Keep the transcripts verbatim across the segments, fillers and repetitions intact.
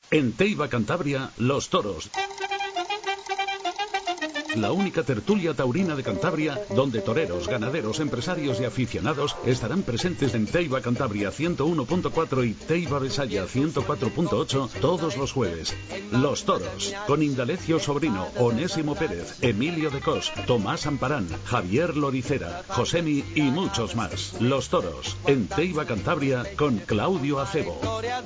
En Teiva Cantabria, los toros. La única tertulia taurina de Cantabria, donde toreros, ganaderos, empresarios y aficionados estarán presentes en Teiva Cantabria ciento uno punto cuatro y Teiva Besaya ciento cuatro punto ocho todos los jueves. Los toros, con Indalecio Sobrino, Onésimo Pérez, Emilio de Cos, Tomás Amparán, Javier Loricera, Josemi y muchos más. Los toros, en Teiva Cantabria, con Claudio Acebo.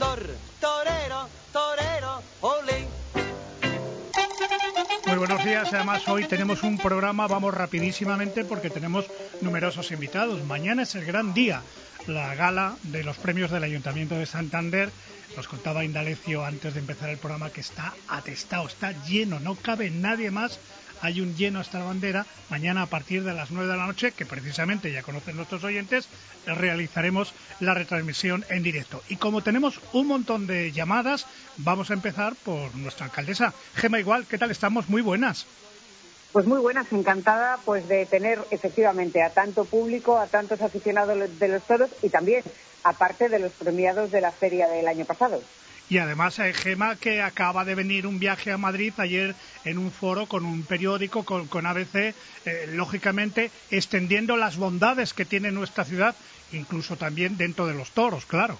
Muy buenos días, además hoy tenemos un programa, vamos rapidísimamente porque tenemos numerosos invitados. Mañana es el gran día, la gala de los premios del Ayuntamiento de Santander. Nos contaba Indalecio antes de empezar el programa que está atestado, está lleno, no cabe nadie más. Hay un lleno hasta la bandera. Mañana a partir de las nueve de la noche, que precisamente ya conocen nuestros oyentes, realizaremos la retransmisión en directo. Y como tenemos un montón de llamadas, vamos a empezar por nuestra alcaldesa. Gema Igual, ¿qué tal estamos? Muy buenas. Pues muy buenas, encantada pues de tener efectivamente a tanto público, a tantos aficionados de los toros y también, aparte de los premiados de la feria del año pasado. Y además, eh, Gema, que acaba de venir un viaje a Madrid ayer en un foro con un periódico, con, con A B C, eh, lógicamente extendiendo las bondades que tiene nuestra ciudad, incluso también dentro de los toros, claro.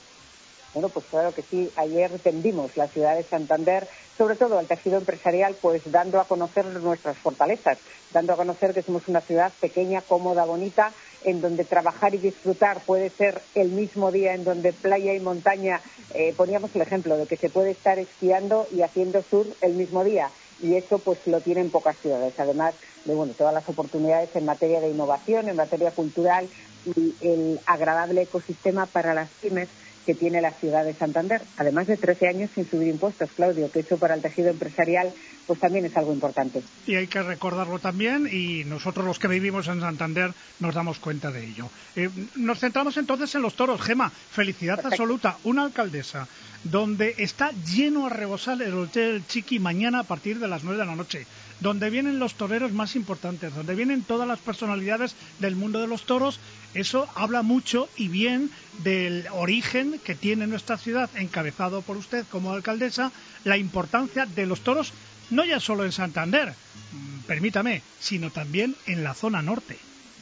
Bueno, pues claro que sí. Ayer tendimos la ciudad de Santander, sobre todo al tejido empresarial, pues dando a conocer nuestras fortalezas, dando a conocer que somos una ciudad pequeña, cómoda, bonita, en donde trabajar y disfrutar puede ser el mismo día, en donde playa y montaña, eh, poníamos el ejemplo de que se puede estar esquiando y haciendo surf el mismo día, y eso pues lo tienen pocas ciudades, además de bueno todas las oportunidades en materia de innovación, en materia cultural y el agradable ecosistema para las pymes que tiene la ciudad de Santander, además de trece años sin subir impuestos, Claudio, que eso para el tejido empresarial pues también es algo importante. Y hay que recordarlo también, y nosotros los que vivimos en Santander nos damos cuenta de ello. Eh, nos centramos entonces en los toros. Gema, felicidad Perfecto. absoluta, una alcaldesa donde está lleno a rebosar el Hotel Chiqui mañana a partir de las nueve de la noche, donde vienen los toreros más importantes, donde vienen todas las personalidades del mundo de los toros. Eso habla mucho y bien del origen que tiene nuestra ciudad, encabezado por usted como alcaldesa, la importancia de los toros, no ya solo en Santander, permítame, sino también en la zona norte.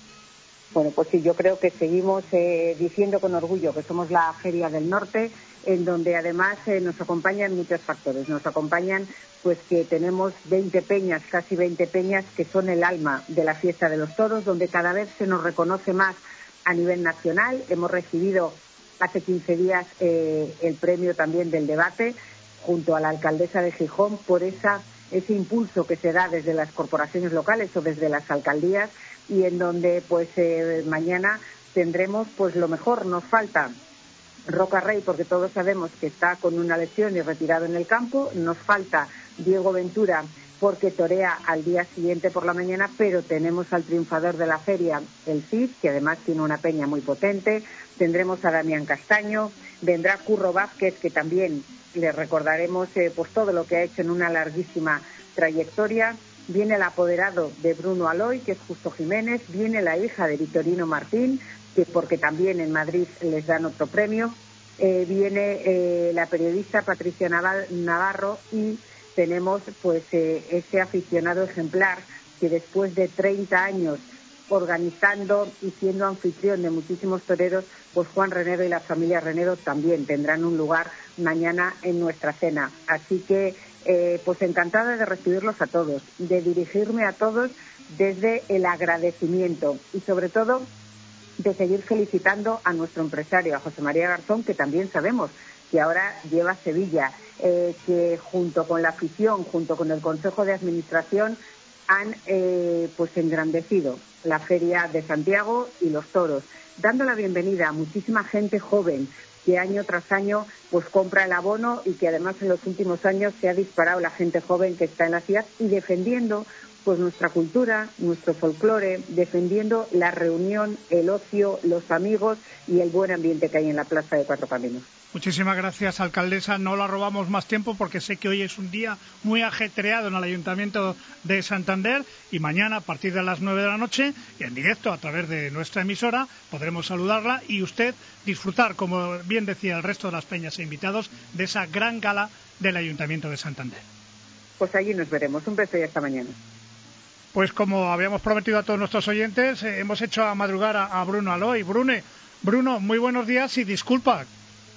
Bueno, pues sí, yo creo que seguimos eh, diciendo con orgullo que somos la Feria del Norte, en donde además eh, nos acompañan muchos factores. Nos acompañan pues que tenemos veinte peñas, casi veinte peñas, que son el alma de la fiesta de los toros, donde cada vez se nos reconoce más a nivel nacional. Hemos recibido hace quince días eh, el premio también del debate, junto a la alcaldesa de Gijón, por esa ese impulso que se da desde las corporaciones locales o desde las alcaldías, y en donde pues eh, mañana tendremos pues lo mejor. Nos falta Roca Rey, porque todos sabemos que está con una lesión y retirado en el campo. Nos falta Diego Ventura, porque torea al día siguiente por la mañana, pero tenemos al triunfador de la feria, el Cid, que además tiene una peña muy potente. Tendremos a Damián Castaño, vendrá Curro Vázquez, que también le recordaremos eh, pues todo lo que ha hecho en una larguísima trayectoria. Viene el apoderado de Bruno Aloy, que es Justo Jiménez, viene la hija de Vitorino Martín, que porque también en Madrid les dan otro premio, eh, viene eh, la periodista Patricia Navarro, y tenemos pues eh, ese aficionado ejemplar que después de treinta años organizando y siendo anfitrión de muchísimos toreros, pues Juan Renedo y la familia Renedo también tendrán un lugar mañana en nuestra cena. Así que eh, pues encantada de recibirlos a todos, de dirigirme a todos desde el agradecimiento y sobre todo de seguir felicitando a nuestro empresario, a José María Garzón, que también sabemos que ahora lleva Sevilla, eh, que junto con la afición, junto con el Consejo de Administración, han eh, pues engrandecido la Feria de Santiago y los toros, dando la bienvenida a muchísima gente joven que año tras año pues compra el abono, y que además en los últimos años se ha disparado la gente joven que está en la ciudad y defendiendo pues nuestra cultura, nuestro folclore, defendiendo la reunión, el ocio, los amigos y el buen ambiente que hay en la Plaza de Cuatro Caminos. Muchísimas gracias, alcaldesa. No la robamos más tiempo porque sé que hoy es un día muy ajetreado en el Ayuntamiento de Santander y mañana a partir de las nueve de la noche y en directo a través de nuestra emisora podremos saludarla y usted disfrutar, como bien decía el resto de las peñas e invitados, de esa gran gala del Ayuntamiento de Santander. Pues allí nos veremos. Un beso y hasta mañana. Pues como habíamos prometido a todos nuestros oyentes, eh, hemos hecho a madrugar a, a Bruno Aloy. Brune, Bruno, muy buenos días y disculpa.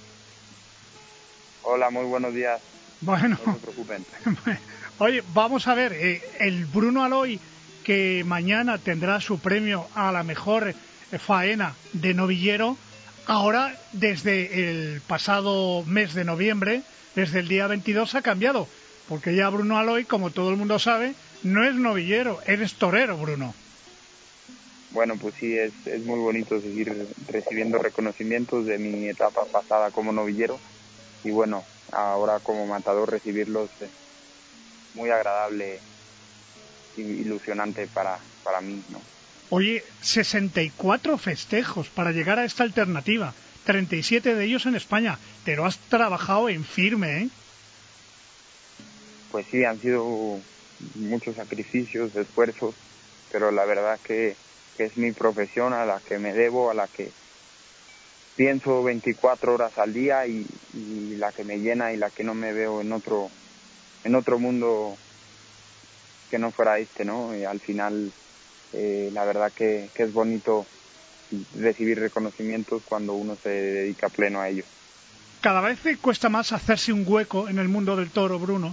Hola, muy buenos días. Bueno, no se preocupen. Oye, vamos a ver, eh, el Bruno Aloy que mañana tendrá su premio a la mejor faena de novillero, ahora desde el pasado mes de noviembre, desde el día veintidós ha cambiado, porque ya Bruno Aloy, como todo el mundo sabe, no es novillero, eres torero, Bruno. Bueno, pues sí, es, es muy bonito seguir recibiendo reconocimientos de mi etapa pasada como novillero y bueno, ahora como matador recibirlos es muy agradable y ilusionante para, para mí, ¿no? Oye, sesenta y cuatro festejos para llegar a esta alternativa, treinta y siete de ellos en España, te lo has trabajado en firme, ¿eh? Pues sí, han sido muchos sacrificios, esfuerzos, pero la verdad que, que es mi profesión a la que me debo, a la que pienso veinticuatro horas al día y, y la que me llena y la que no me veo en otro en otro mundo que no fuera este, ¿no? Y al final eh, la verdad que, que es bonito recibir reconocimientos cuando uno se dedica pleno a ello. Cada vez cuesta más hacerse un hueco en el mundo del toro, Bruno.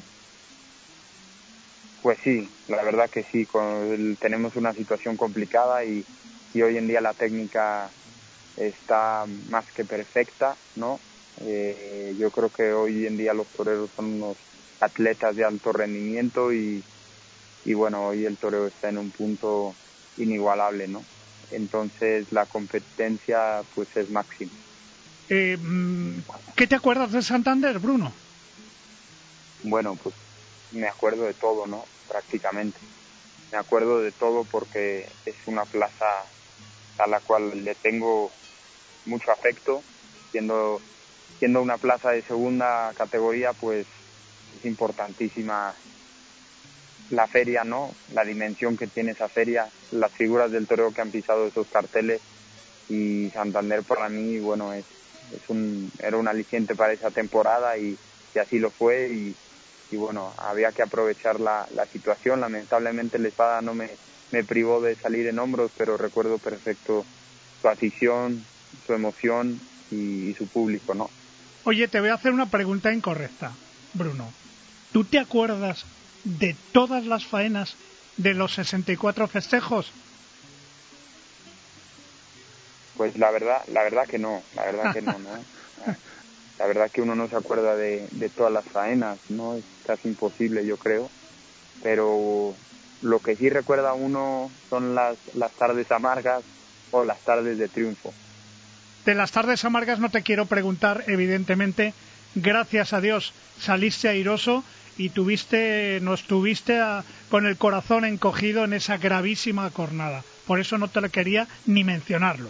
Pues sí, la verdad que sí, con el, tenemos una situación complicada y, y hoy en día la técnica está más que perfecta, ¿no? Eh, yo creo que hoy en día los toreros son unos atletas de alto rendimiento y, y bueno, hoy el toreo está en un punto inigualable, ¿no? Entonces la competencia pues es máxima. Eh, ¿Qué te acuerdas de Santander, Bruno? Bueno, pues me acuerdo de todo, ¿no? Prácticamente. Me acuerdo de todo porque es una plaza a la cual le tengo mucho afecto, siendo, siendo una plaza de segunda categoría, pues es importantísima la feria, ¿no? La dimensión que tiene esa feria, las figuras del toreo que han pisado esos carteles y Santander para mí, bueno, es, es un, era un aliciente para esa temporada y, y así lo fue y, y bueno, había que aprovechar la, la situación. Lamentablemente la espada no me, me privó de salir en hombros, pero recuerdo perfecto su afición, su emoción y, y su público, ¿no? Oye, te voy a hacer una pregunta incorrecta, Bruno. ¿Tú te acuerdas de todas las faenas de los sesenta y cuatro festejos? Pues la verdad, la verdad que no, la verdad que no, ¿no? La verdad que uno no se acuerda de, de todas las faenas, ¿no? Es casi imposible, yo creo. Pero lo que sí recuerda uno son las, las tardes amargas o las tardes de triunfo. De las tardes amargas no te quiero preguntar, evidentemente. Gracias a Dios saliste airoso y tuviste, no estuviste a, con el corazón encogido en esa gravísima cornada. Por eso no te lo quería ni mencionarlo.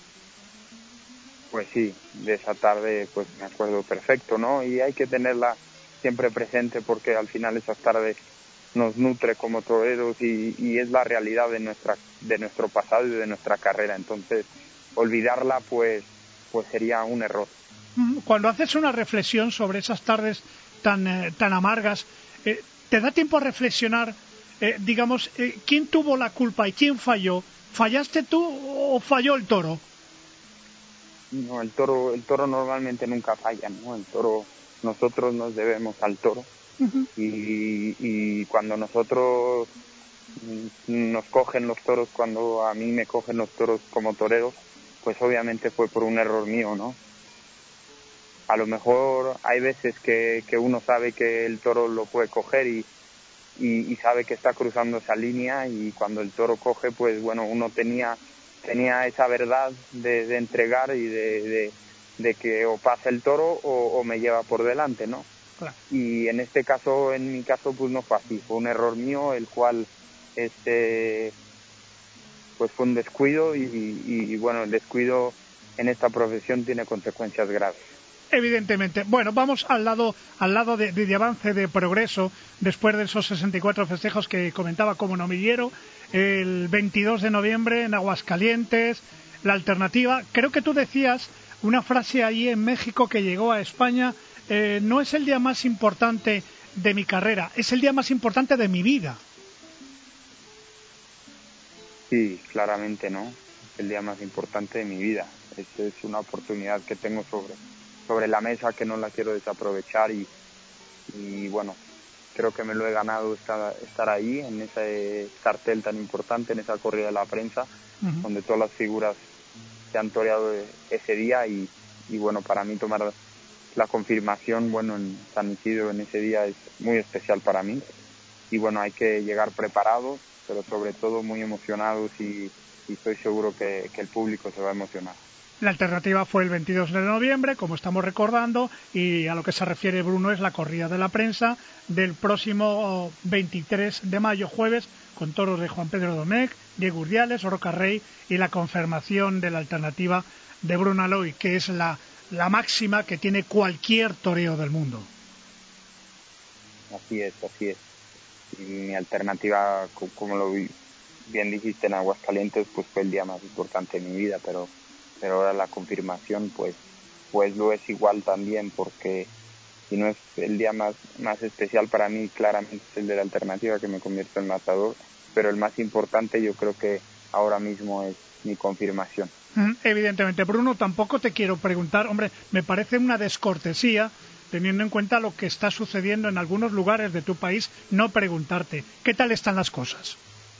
Pues sí, de esa tarde pues me acuerdo perfecto, ¿no? Y hay que tenerla siempre presente porque al final esas tardes nos nutre como toreros y, y es la realidad de nuestra de nuestro pasado y de nuestra carrera. Entonces, olvidarla pues pues sería un error. Cuando haces una reflexión sobre esas tardes tan eh, tan amargas, eh, ¿te da tiempo a reflexionar, eh, digamos, eh, quién tuvo la culpa y quién falló? ¿Fallaste tú o falló el toro? No, el toro, el toro normalmente nunca falla, ¿no? El toro, nosotros nos debemos al toro. Uh-huh. y, y cuando nosotros nos cogen los toros, cuando a mí me cogen los toros como toreros, pues obviamente fue por un error mío, ¿no? A lo mejor hay veces que, que uno sabe que el toro lo puede coger y, y, y sabe que está cruzando esa línea y cuando el toro coge, pues bueno, uno tenía tenía esa verdad de, de entregar y de, de, de que o pasa el toro o, o me lleva por delante, ¿no? Claro. Y en este caso, en mi caso, pues no fue así, fue un error mío, el cual este pues fue un descuido y, y, y bueno, el descuido en esta profesión tiene consecuencias graves. Evidentemente. Bueno, vamos al lado al lado de, de, de avance, de progreso, después de esos sesenta y cuatro festejos que comentaba como novillero, el veintidós de noviembre en Aguascalientes, la alternativa. Creo que tú decías una frase ahí en México que llegó a España, eh, no es el día más importante de mi carrera, es el día más importante de mi vida. Sí, claramente, ¿no? Es el día más importante de mi vida. Es, es una oportunidad que tengo sobre, sobre la mesa que no la quiero desaprovechar y, y bueno, creo que me lo he ganado estar, estar ahí en ese cartel tan importante, en esa corrida de la prensa, uh-huh. donde todas las figuras se han toreado ese día y, y bueno, para mí tomar la confirmación, bueno, en San Isidro en ese día es muy especial para mí y bueno, hay que llegar preparados, pero sobre todo muy emocionados y, y estoy seguro que, que el público se va a emocionar. La alternativa fue el veintidós de noviembre, como estamos recordando, y a lo que se refiere Bruno es la corrida de la prensa del próximo veintitrés de mayo, jueves, con toros de Juan Pedro Domecq, Diego Urdiales, Roca Rey y la confirmación de la alternativa de Bruno Aloi, que es la, la máxima que tiene cualquier toreo del mundo. Así es, así es. Y mi alternativa, como lo bien dijiste en Aguascalientes, pues fue el día más importante de mi vida, pero pero ahora la confirmación pues pues lo es igual también, porque si no es el día más más especial para mí, claramente es el de la alternativa, que me convierto en matador, pero el más importante yo creo que ahora mismo es mi confirmación. Evidentemente, Bruno, tampoco te quiero preguntar, hombre, me parece una descortesía, teniendo en cuenta lo que está sucediendo en algunos lugares de tu país, no preguntarte, ¿qué tal están las cosas?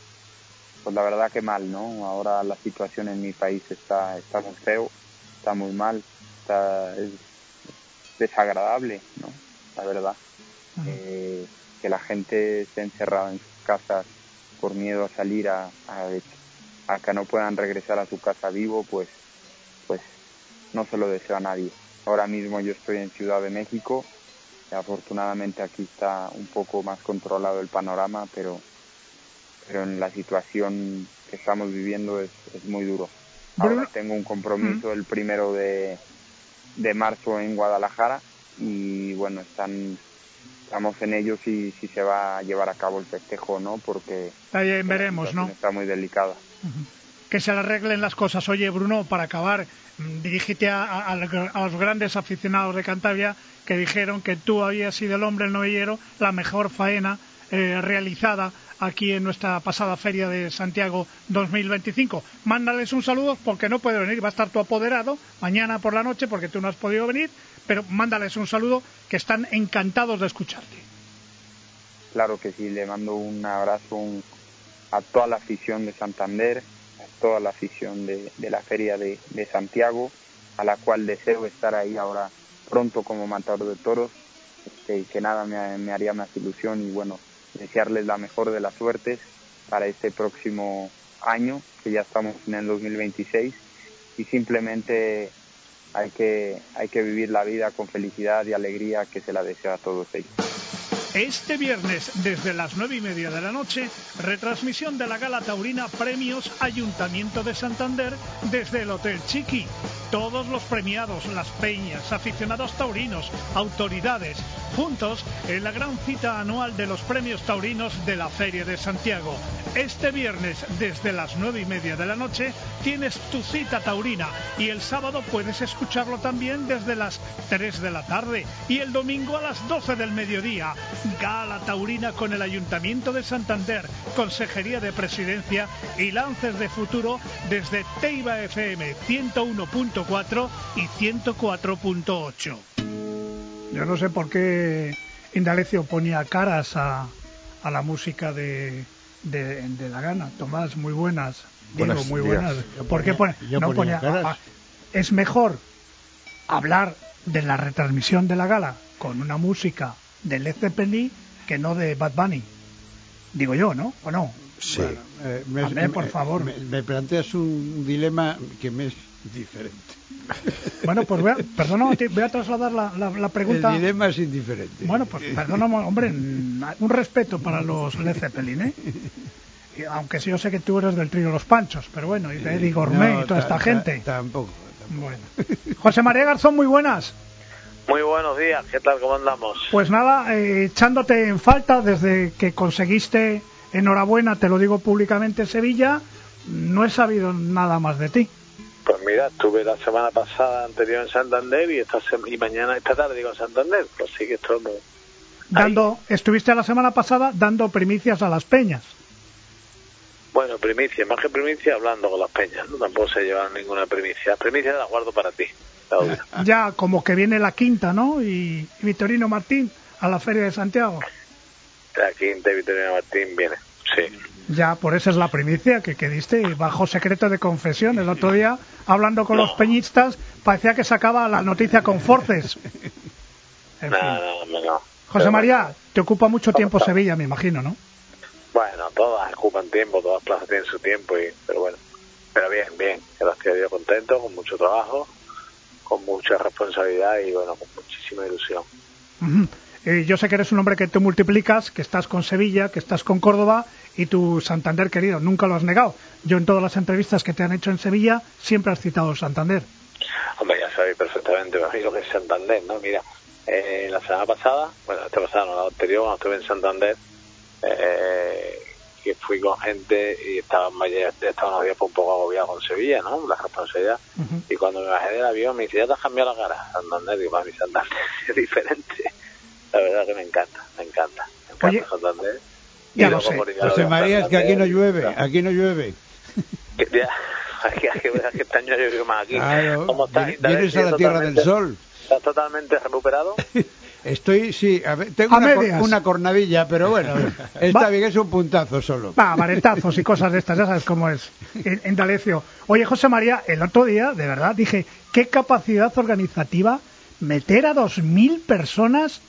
Pues la verdad que mal, ¿no? Ahora la situación en mi país está, está muy feo, está muy mal, está es desagradable, ¿no? La verdad. Uh-huh. Eh, que la gente esté encerrada en sus casas por miedo a salir, a, a, a que no puedan regresar a su casa vivo, pues, pues no se lo deseo a nadie. Ahora mismo yo estoy en Ciudad de México, y afortunadamente aquí está un poco más controlado el panorama, pero pero en la situación que estamos viviendo es, es muy duro. Ahora tengo un compromiso ¿Mm? el primero de, de marzo en Guadalajara y bueno, están estamos en ello si, si se va a llevar a cabo el festejo o no, porque ahí veremos, ¿no? Está muy delicada. Uh-huh. Que se le arreglen las cosas. Oye, Bruno, para acabar, dirígete a, a, a los grandes aficionados de Cantabria que dijeron que tú habías sido el hombre, el novillero, la mejor faena eh, realizada aquí en nuestra pasada Feria de Santiago dos mil veinticinco. Mándales un saludo porque no puede venir, va a estar tu apoderado mañana por la noche porque tú no has podido venir, pero mándales un saludo, que están encantados de escucharte. Claro que sí, le mando un abrazo un, a toda la afición de Santander, a toda la afición de, de la Feria de, de Santiago, a la cual deseo estar ahí ahora pronto como matador de toros, este, y que nada me, me haría más ilusión y bueno, desearles la mejor de las suertes para este próximo año, que ya estamos en el dos mil veintiséis, y simplemente hay que, hay que vivir la vida con felicidad y alegría, que se la deseo a todos ellos. Este viernes, desde las nueve y media de la noche, retransmisión de la Gala Taurina Premios Ayuntamiento de Santander desde el Hotel Chiqui. Todos los premiados, las peñas, aficionados taurinos, autoridades, juntos en la gran cita anual de los premios taurinos de la Feria de Santiago. Este viernes, desde las nueve y media de la noche, tienes tu cita taurina y el sábado puedes escucharlo también desde las tres de la tarde y el domingo a las doce del mediodía. Gala Taurina con el Ayuntamiento de Santander, Consejería de Presidencia y Lances de Futuro desde Teiba F M ciento uno punto cuatro y ciento cuatro punto ocho. Yo no sé por qué Indalecio ponía caras a, a la música de, de, de la gana. Tomás, muy buenas. Diego, buenas, muy buenas. Yo ¿Por qué ponía, pone, yo no ponía ponía, caras? A, es mejor hablar de la retransmisión de la gala con una música de Led Zeppelin que no de Bad Bunny. Digo yo, ¿no? ¿O no? Sí. Bueno, eh, me, André, por me, favor. Me, me planteas un dilema que me es diferente. Bueno, pues voy a, perdona, voy a trasladar la, la, la pregunta. El dilema es indiferente. Bueno, pues perdona, hombre, un respeto para los Led Zeppelin, ¿eh? Y aunque sí yo sé que tú eres del trío Los Panchos, pero bueno, y de Eddie Gourmet No, y toda ta- esta ta- gente. Tampoco. tampoco. Bueno. José María Garzón, muy buenas. Muy buenos días, ¿qué tal? ¿Cómo andamos? Pues nada, eh, echándote en falta desde que conseguiste, enhorabuena, te lo digo públicamente, Sevilla, no he sabido nada más de ti. Pues mira, estuve la semana pasada anterior en Santander y esta sema- y mañana, esta tarde digo en Santander, pues sí que estoy muy... Dando, estuviste la semana pasada dando primicias a las peñas. Bueno, primicia, más que primicia, hablando con las peñas, ¿no? Tampoco se llevan ninguna primicia. Primicia la guardo para ti, Claudio. Ya como que viene la quinta, ¿no? Y, y Victorino Martín a la Feria de Santiago. La quinta y Victorino Martín viene, sí. Ya, por eso es la primicia que, que diste bajo secreto de confesión. El otro día, hablando con No. los peñistas, parecía que sacaba la noticia con forces. En fin. No, no, no. José Pero María, bueno, te ocupa mucho tiempo está. Sevilla, me imagino, ¿no? Bueno, todas ocupan tiempo, todas plazas tienen su tiempo, y pero bueno, pero bien, bien, gracias a Dios contento, con mucho trabajo, con mucha responsabilidad y bueno, con muchísima ilusión. Ujú. Eh, yo sé que eres un hombre que tú multiplicas, que estás con Sevilla, que estás con Córdoba y tu Santander querido, nunca lo has negado. Yo en todas las entrevistas que te han hecho en Sevilla siempre has citado Santander. Hombre, ya sabéis perfectamente para mí lo que es Santander, ¿no? Mira, eh, la semana pasada, bueno, esta pasada no, la anterior, cuando estuve en Santander, eh, que fui con gente y estaba, ya estaba unos días un poco agobiado con Sevilla, ¿no? La responsabilidad. Uh-huh. Y cuando me bajé del avión me dice, ¿ya te has cambiado la cara? Santander, digo, para mi Santander es diferente. La verdad que me encanta, me encanta. Me encanta Oye, Santander. ya Y lo luego sé. por ir a José lo de María, es que aquí no Santander, llueve, claro, aquí no llueve. que ya, aquí, aquí, aquí este año yo vivo más aquí. Claro, ¿Cómo estás? vi- vienes a la Tierra del Sol. ¿Estás totalmente recuperado? Estoy, sí, a ver, tengo A una, cor- medias. una cornadilla, pero bueno, está Va. bien, es un puntazo solo. Va, varetazos y cosas de estas, ya sabes cómo es, en, en Dalecio. Oye, José María, el otro día, de verdad, dije, qué capacidad organizativa meter a dos mil personas.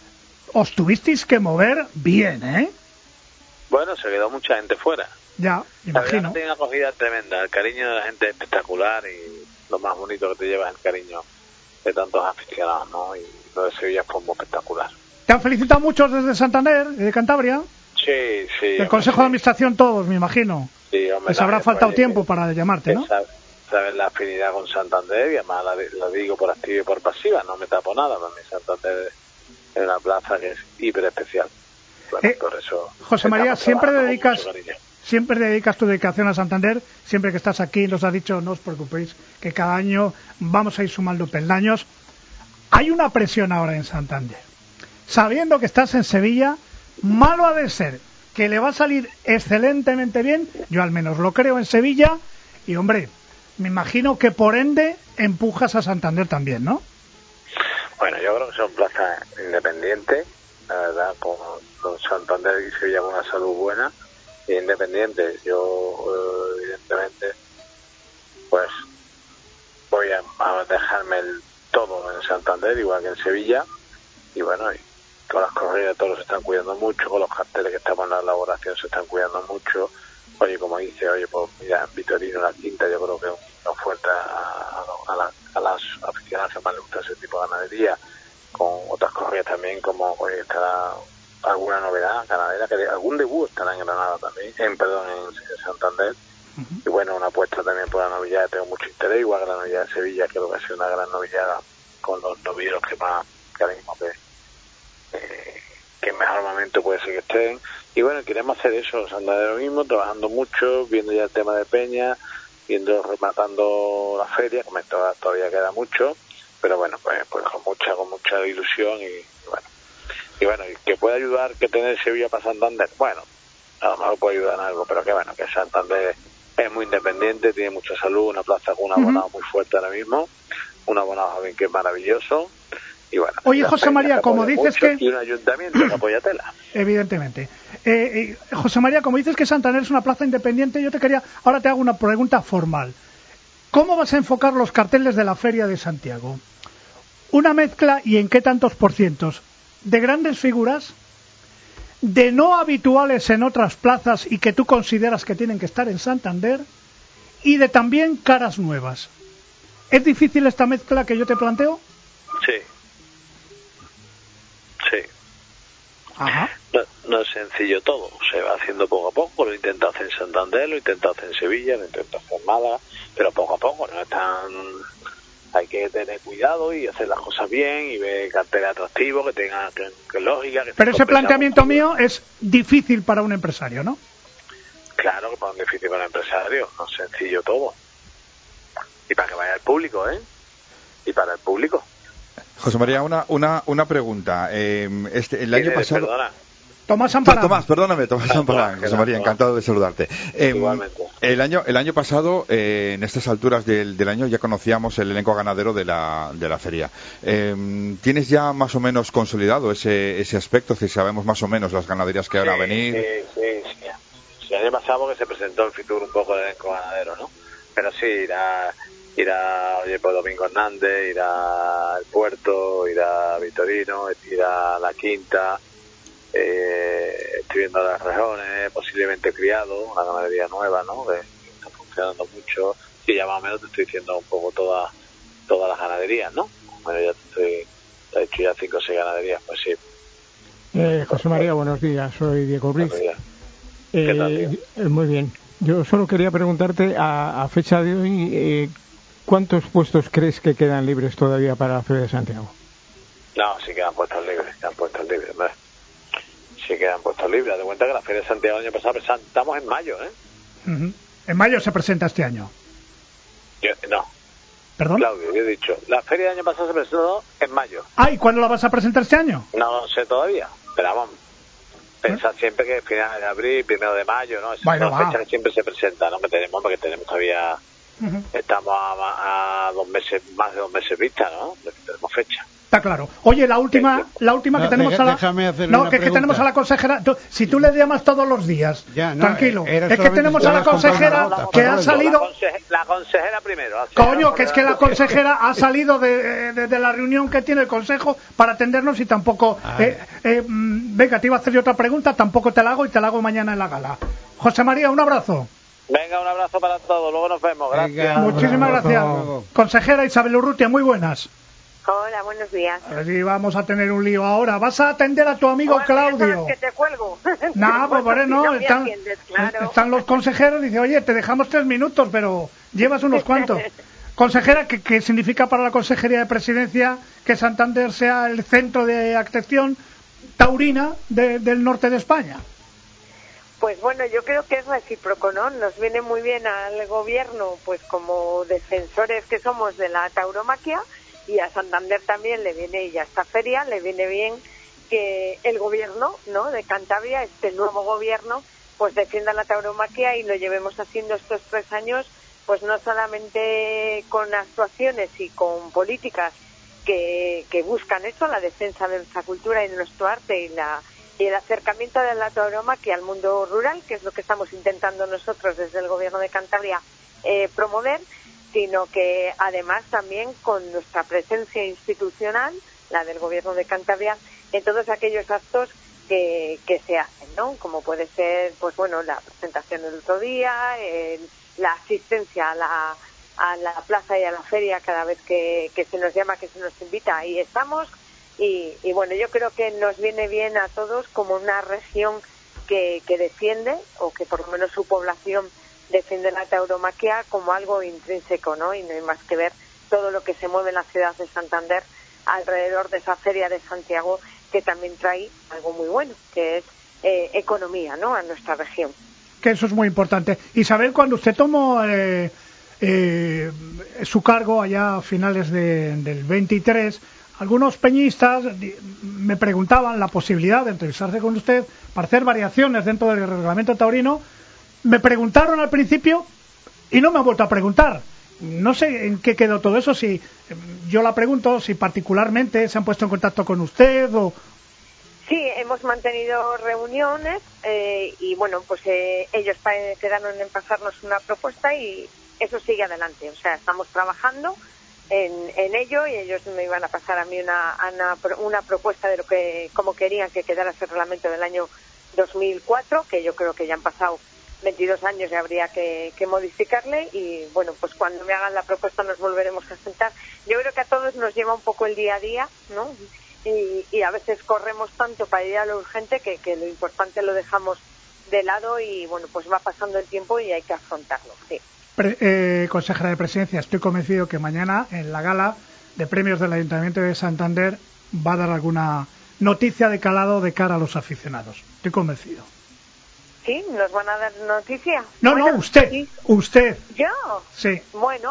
Os tuvisteis que mover bien, ¿eh? Bueno, se quedó mucha gente fuera. Ya, La verdad imagino. que tiene una acogida tremenda. El cariño de la gente es espectacular y lo más bonito que te lleva es el cariño de tantos aficionados, ¿no? Y lo de Sevilla fue muy espectacular. Te han felicitado muchos desde Santander, de Cantabria. Sí, sí. El hombre, Consejo sí. de Administración todos, me imagino. Sí, hombre, Les habrá también, faltado pues, tiempo eh, para llamarte, ¿no? Sabes sabe la afinidad con Santander y además la, la digo por activa y por pasiva, no me tapo nada. Para mí Santander es una plaza que es hiper especial. Bueno, Eh, por eso José María, estamos siempre trabajando con dedicas mucho cariño. siempre dedicas tu dedicación a Santander, siempre que estás aquí nos has dicho, no os preocupéis, que cada año vamos a ir sumando peldaños. Hay una presión ahora en Santander. Sabiendo que estás en Sevilla, malo ha de ser que le va a salir excelentemente bien, yo al menos lo creo en Sevilla, y hombre, me imagino que por ende empujas a Santander también, ¿no? Bueno, yo creo que son plazas independientes, la verdad, con, con Santander y Sevilla con una salud buena y independientes. Yo, eh, evidentemente, pues voy a, a dejarme el todo en Santander, igual que en Sevilla, y bueno, y con las corridas todos se están cuidando mucho, con los carteles que estamos en la elaboración se están cuidando mucho. Oye, como dice, oye, pues mira, en Vitorino, la quinta, yo creo que es una oferta a, a, la, a las aficionadas que más les gusta ese tipo de ganadería, con otras corridas también, como oye, estará alguna novedad ganadera, que de, algún debut estará en Granada también, en perdón, en, en Santander. Uh-huh. Y bueno, una apuesta también por la novillada, tengo mucho interés, igual que la novillada de Sevilla, creo que va a ser una gran novillada con los novilleros que más, que ahora mismo que, eh, que en mejor momento puede ser que estén. Y bueno, queremos hacer eso, Santander lo mismo, trabajando mucho, viendo ya el tema de Peña, viendo, rematando la feria, como todavía, todavía queda mucho, pero bueno, pues, pues con mucha, con mucha ilusión y, y bueno. Y bueno, y que puede ayudar que tener Sevilla para Santander, bueno, a lo mejor puede ayudar en algo, pero que bueno, que Santander es muy independiente, tiene mucha salud, una plaza con un abonado uh-huh. muy fuerte ahora mismo, un abonado joven que es maravilloso. Y bueno, oye, José María, como dices que... Y un ayuntamiento que apoya tela. Evidentemente. Eh, eh, José María, como dices que Santander es una plaza independiente, yo te quería... Ahora te hago una pregunta formal. ¿Cómo vas a enfocar los carteles de la Feria de Santiago? ¿Una mezcla y en qué tantos por cientos? ¿De grandes figuras? ¿De no habituales en otras plazas y que tú consideras que tienen que estar en Santander? ¿Y de también caras nuevas? ¿Es difícil esta mezcla que yo te planteo? Sí. Sí. Ajá. no, no es sencillo todo, se va haciendo poco a poco, lo intenta hacer en Santander, lo intenta hacer en Sevilla, lo intenta hacer en Málaga, pero poco a poco, no es tan... Hay que tener cuidado y hacer las cosas bien y ver carteles atractivos, que tengan que, que lógica. Que pero ese planteamiento mío es difícil para un empresario, ¿no? Claro que para un difícil para un empresario, no es sencillo todo. Y para que vaya el público, ¿eh? Y para el público. José María, una una una pregunta. Eh, este el año pasado. Perdona. Tomás Amparán. Tomás, perdóname, Tomás ah, Amparán, José María, encantado de saludarte. Eh, Igualmente. El año el año pasado, eh, en estas alturas del, del año, ya conocíamos el elenco ganadero de la de la feria. Eh, ¿Tienes ya más o menos consolidado ese ese aspecto? Si sabemos más o menos las ganaderías que van sí, a venir. Sí, sí, sí. El año pasado que se presentó en Fitur un poco el elenco ganadero, ¿no? Pero sí, irá, irá oye, pues Domingo Hernández, irá El Puerto, irá Vitorino, irá La Quinta, eh, estoy viendo las rejones, posiblemente Criado, una ganadería nueva, ¿no? Que está funcionando mucho, y ya más o menos te estoy diciendo un poco todas todas las ganaderías, ¿no? Bueno, ya te estoy, te he hecho ya cinco o seis ganaderías, pues sí. Eh, José María, buenos días, soy Diego Ruiz. ¿Qué tal, Diego? Eh, muy bien. Yo solo quería preguntarte, a, a fecha de hoy, eh, ¿cuántos puestos crees que quedan libres todavía para la Feria de Santiago? No, sí quedan puestos libres, quedan puestos libres, ¿verdad? Sí quedan puestos libres. Haz de cuenta que la Feria de Santiago el año pasado estamos en mayo, ¿eh? Uh-huh. En mayo se presenta este año. Yo, no. ¿Perdón? Claudio, yo he dicho, la feria del año pasado se presentó en mayo. Ah, ¿y cuándo la vas a presentar este año? No lo sé todavía, pero vamos, pensar ¿Eh? siempre que finales de abril, primero de mayo, ¿no? Esa bueno, es una fecha que siempre se presenta, ¿no? Que tenemos, porque tenemos todavía, uh-huh. estamos a, a dos meses, más de dos meses vista, ¿no? Tenemos fecha. Está claro. Oye, la última, la última no, que tenemos deja, a la, no, que, que tenemos a la consejera. Tú, si tú le llamas todos los días, ya, no, tranquilo. Es que tenemos a la consejera la que ha salido. La, conse, la consejera primero. Coño, que es que la consejera ha salido de, de, de la reunión que tiene el consejo para atendernos y tampoco. Eh, eh, venga, te iba a hacer yo otra pregunta, tampoco te la hago y te la hago mañana en la gala. José María, un abrazo. Venga, un abrazo para todos. Luego nos vemos. Gracias. Venga, muchísimas gracias. Consejera Isabel Urrutia, muy buenas. Hola, buenos días. A ver si vamos a tener un lío ahora. ¿Vas a atender a tu amigo bueno, Claudio? Que te cuelgo. No, pues bueno, no. Están, atiendes, claro. están los consejeros y dicen, oye, te dejamos tres minutos, pero llevas unos cuantos. Consejera, ¿qué, ¿qué significa para la Consejería de Presidencia que Santander sea el centro de atención taurina de, del norte de España? Pues bueno, yo creo que es recíproco, ¿no? Nos viene muy bien al gobierno, pues como defensores que somos de la tauromaquia, y a Santander también le viene, y a esta feria le viene bien que el gobierno, ¿no?, de Cantabria, este nuevo gobierno, pues defienda la tauromaquia y lo llevemos haciendo estos tres años, pues no solamente con actuaciones y con políticas que, que buscan eso, la defensa de nuestra cultura y de nuestro arte y la y el acercamiento de la tauromaquia al mundo rural, que es lo que estamos intentando nosotros desde el gobierno de Cantabria eh, promover, sino que además también con nuestra presencia institucional, la del Gobierno de Cantabria, en todos aquellos actos que, que se hacen, ¿no? Como puede ser, pues bueno, la presentación del otro día, el, la asistencia a la, a la plaza y a la feria cada vez que, que se nos llama, que se nos invita, ahí estamos. Y, y bueno, yo creo que nos viene bien a todos como una región que, que defiende, o que por lo menos su población defiende la tauromaquia como algo intrínseco, ¿no? Y no hay más que ver todo lo que se mueve en la ciudad de Santander alrededor de esa feria de Santiago, que también trae algo muy bueno, que es eh, economía, ¿no?, a nuestra región. Que eso es muy importante. Isabel, cuando usted tomó eh, eh, su cargo allá a finales de, del veintitrés, algunos peñistas me preguntaban la posibilidad de entrevistarse con usted para hacer variaciones dentro del reglamento taurino. Me preguntaron al principio y no me han vuelto a preguntar. No sé en qué quedó todo eso, si yo la pregunto, si particularmente se han puesto en contacto con usted o... Sí, hemos mantenido reuniones eh, y bueno, pues eh, ellos quedaron en pasarnos una propuesta y eso sigue adelante. O sea, estamos trabajando en, en ello y ellos me iban a pasar a mí una, una, una propuesta de lo que, cómo querían que quedara ese reglamento del año dos mil cuatro, que yo creo que ya han pasado veintidós años y habría que, que modificarle, y bueno, pues cuando me hagan la propuesta nos volveremos a sentar. Yo creo que a todos nos lleva un poco el día a día, ¿no? y, y a veces corremos tanto para ir a lo urgente que, que lo importante lo dejamos de lado y bueno, pues va pasando el tiempo y hay que afrontarlo, sí. Pre, eh, consejera de Presidencia, estoy convencido que mañana en la gala de premios del Ayuntamiento de Santander va a dar alguna noticia de calado de cara a los aficionados. Estoy convencido. ¿Sí? ¿Nos van a dar noticia? No, bueno, no, usted. Sí. ¿Usted? ¿Yo? Sí. Bueno,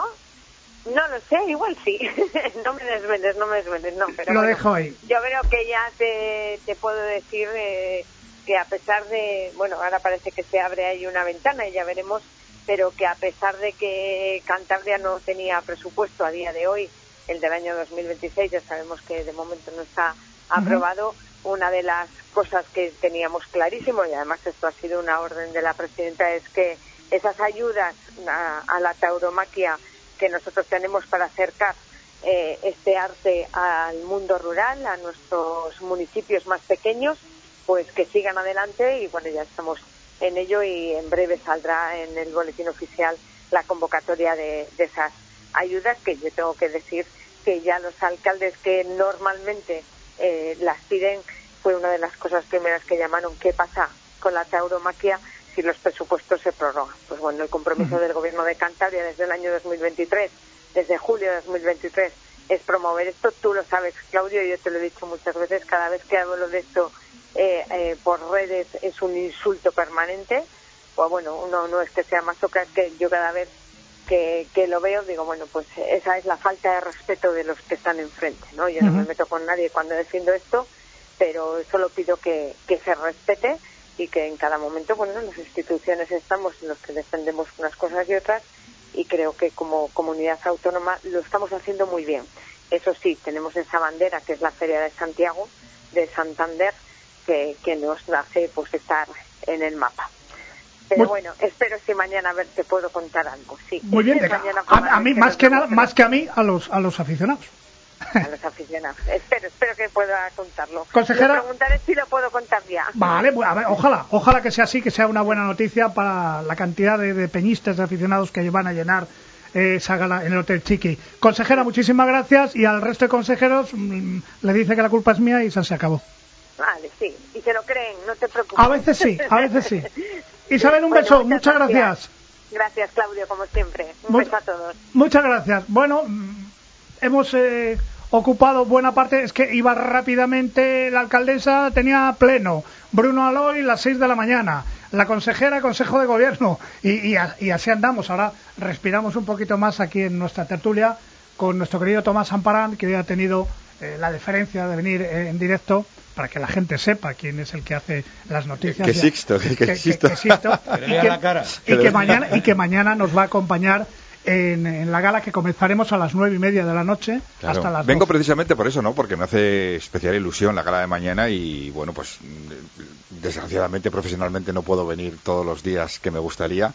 no lo sé, igual sí. No me desveles, no me desveles, no. Pero lo bueno, dejo ahí. Yo creo que ya te, te puedo decir eh, que a pesar de... Bueno, ahora parece que se abre ahí una ventana y ya veremos, pero que a pesar de que Cantabria no tenía presupuesto a día de hoy, el del año dos mil veintiséis, ya sabemos que de momento no está aprobado, uh-huh. Una de las cosas que teníamos clarísimo, y además esto ha sido una orden de la presidenta, es que esas ayudas a, a la tauromaquia que nosotros tenemos para acercar eh, este arte al mundo rural, a nuestros municipios más pequeños, pues que sigan adelante y bueno, ya estamos en ello y en breve saldrá en el boletín oficial la convocatoria de, de esas ayudas, que yo tengo que decir que ya los alcaldes que normalmente eh, las piden, fue una de las cosas primeras que llamaron: ¿qué pasa con la tauromaquia si los presupuestos se prorrogan? Pues bueno, el compromiso uh-huh. del Gobierno de Cantabria desde el año dos mil veintitrés, desde julio de dos mil veintitrés, es promover esto. Tú lo sabes, Claudio, y yo te lo he dicho muchas veces, cada vez que hablo de esto eh, eh, por redes es un insulto permanente. Pues bueno, no, no es que sea masoca, es que yo cada vez que, que lo veo digo, bueno, pues esa es la falta de respeto de los que están enfrente, ¿no? Yo uh-huh. no me meto con nadie cuando defiendo esto, pero solo pido que, que se respete y que en cada momento, bueno, las instituciones estamos en los que defendemos unas cosas y otras, y creo que como comunidad autónoma lo estamos haciendo muy bien. Eso sí, tenemos esa bandera que es la Feria de Santiago, de Santander, que, que nos hace pues estar en el mapa. Pero muy, bueno, espero si mañana a ver te puedo contar algo. Sí. Muy bien, de, a, a mí más que nada, más que a mí, a los a los aficionados. A los aficionados. Espero, espero que pueda contarlo. Consejera, le preguntaré si lo puedo contar ya. Vale, a ver, ojalá, ojalá que sea así, que sea una buena noticia para la cantidad de, de peñistas, de aficionados que van a llenar eh, esa gala en el Hotel Chiqui. Consejera, muchísimas gracias, y al resto de consejeros mmm, le dice que la culpa es mía y se acabó. Vale, sí, y se lo creen, no te preocupes. A veces sí, a veces sí. Isabel, un bueno, beso, muchas, muchas gracias. gracias. Gracias, Claudio, como siempre. Un Mu- beso a todos. Muchas gracias. Bueno, hemos eh, ocupado buena parte, es que iba rápidamente, la alcaldesa tenía pleno, Bruno Aloy, las seis de la mañana, la consejera, consejo de gobierno, y, y, y así andamos. Ahora respiramos un poquito más aquí en nuestra tertulia con nuestro querido Tomás Amparán, que hoy ha tenido eh, la deferencia de venir eh, en directo, para que la gente sepa quién es el que hace las noticias. Que Sixto, que, que, que Sixto. Que, que Sixto y, que, la cara. y, que mañana, y que mañana nos va a acompañar en, en la gala, que comenzaremos a las nueve y media de la noche, claro, hasta las Vengo doce. Precisamente por eso, ¿no? Porque me hace especial ilusión la gala de mañana y, bueno, pues desgraciadamente, profesionalmente no puedo venir todos los días que me gustaría,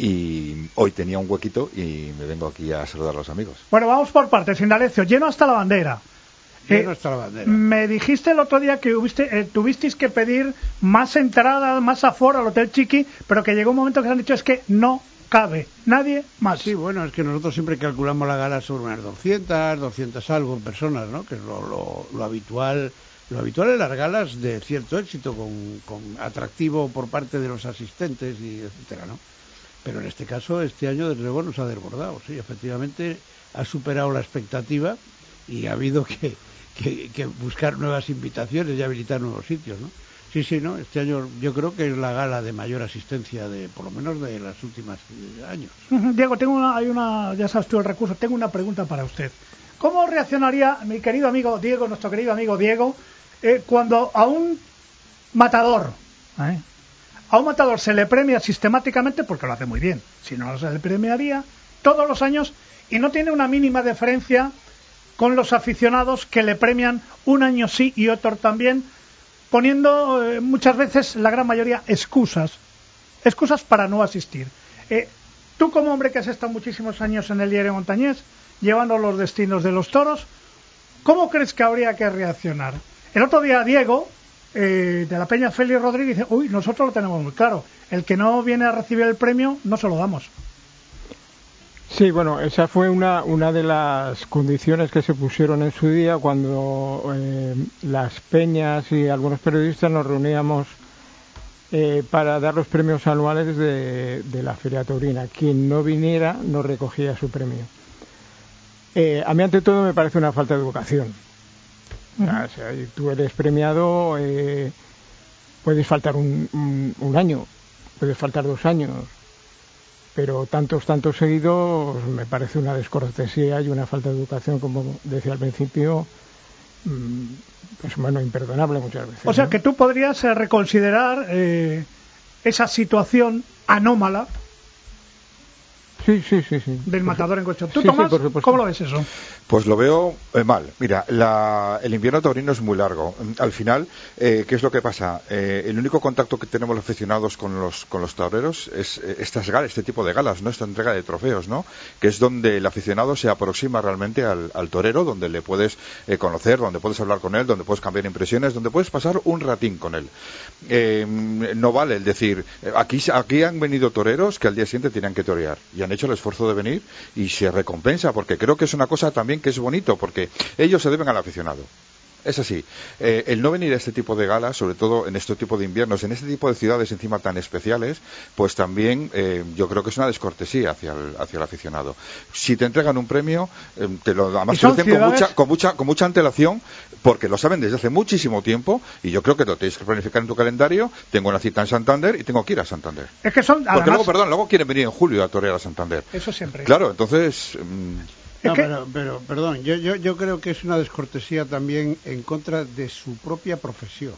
y hoy tenía un huequito y me vengo aquí a saludar a los amigos. Bueno, vamos por partes. Indalecio, lleno hasta la bandera. Eh, la bandera. Me dijiste el otro día que hubiste, eh, tuvisteis que pedir más entradas, más aforo al Hotel Chiqui, pero que llegó un momento que se han dicho es que no cabe nadie más. Sí, bueno, es que nosotros siempre calculamos la gala sobre unas doscientas, doscientas algo personas, ¿no? Que es lo, lo, lo habitual, lo habitual en las galas de cierto éxito, con, con atractivo por parte de los asistentes y etcétera, ¿no? Pero en este caso, este año desde luego nos ha desbordado, sí, efectivamente ha superado la expectativa y ha habido que Que, que buscar nuevas invitaciones y habilitar nuevos sitios, ¿no? Sí, sí, ¿no? Este año yo creo que es la gala de mayor asistencia de, por lo menos, de los últimos años. Diego, tengo una, hay una, ya sabes tú el recurso, tengo una pregunta para usted. ¿Cómo reaccionaría mi querido amigo Diego, nuestro querido amigo Diego, eh, cuando a un matador, ¿eh? a un matador se le premia sistemáticamente, porque lo hace muy bien, si no se le premiaría todos los años, y no tiene una mínima diferencia con los aficionados que le premian un año sí y otro también, poniendo eh, muchas veces, la gran mayoría, excusas, excusas para no asistir? Eh, tú, como hombre que has estado muchísimos años en el diario Montañés, llevando los destinos de los toros, ¿cómo crees que habría que reaccionar? El otro día Diego, eh, de la Peña Félix Rodríguez, dice, uy, nosotros lo tenemos muy claro, el que no viene a recibir el premio, no se lo damos. Sí, bueno, esa fue una, una de las condiciones que se pusieron en su día cuando eh, las peñas y algunos periodistas nos reuníamos eh, para dar los premios anuales de, de la Feria Taurina. Quien no viniera no recogía su premio. Eh, a mí, ante todo, me parece una falta de educación. Uh-huh. O sea, tú eres premiado, eh, puedes faltar un, un, un año, puedes faltar dos años, pero tantos, tantos seguidos me parece una descortesía y una falta de educación, como decía al principio, pues bueno, imperdonable muchas veces. O sea, ¿no? que tú podrías eh, reconsiderar eh, esa situación anómala. Sí, sí, sí, sí. Del matador en cuestión. ¿Tú, sí, Tomás, sí, cómo lo ves eso? Pues lo veo eh, mal. Mira, la, el invierno taurino es muy largo. Al final, eh, ¿qué es lo que pasa? Eh, el único contacto que tenemos los aficionados con los, con los taureros es eh, estas galas, este tipo de galas, ¿no? Esta entrega de trofeos, ¿no? Que es donde el aficionado se aproxima realmente al, al torero, donde le puedes eh, conocer, donde puedes hablar con él, donde puedes cambiar impresiones, donde puedes pasar un ratín con él. Eh, no vale el decir, aquí, aquí han venido toreros que al día siguiente tenían que torear y han hecho el esfuerzo de venir y se recompensa, porque creo que es una cosa también que es bonito, porque ellos se deben al aficionado. Es así. Eh, el no venir a este tipo de galas, sobre todo en este tipo de inviernos, en este tipo de ciudades encima tan especiales, pues también eh, yo creo que es una descortesía hacia el, hacia el aficionado. Si te entregan un premio, eh, te lo además te lo dicen con mucha, con mucha, con mucha antelación, porque lo saben desde hace muchísimo tiempo, y yo creo que lo tienes que planificar en tu calendario. Tengo una cita en Santander y tengo que ir a Santander. Es que son, porque además, luego, perdón, luego quieren venir en julio a torear a Santander. Eso siempre. Claro, entonces. Mmm, No, pero, pero, perdón, yo, yo, yo creo que es una descortesía también en contra de su propia profesión.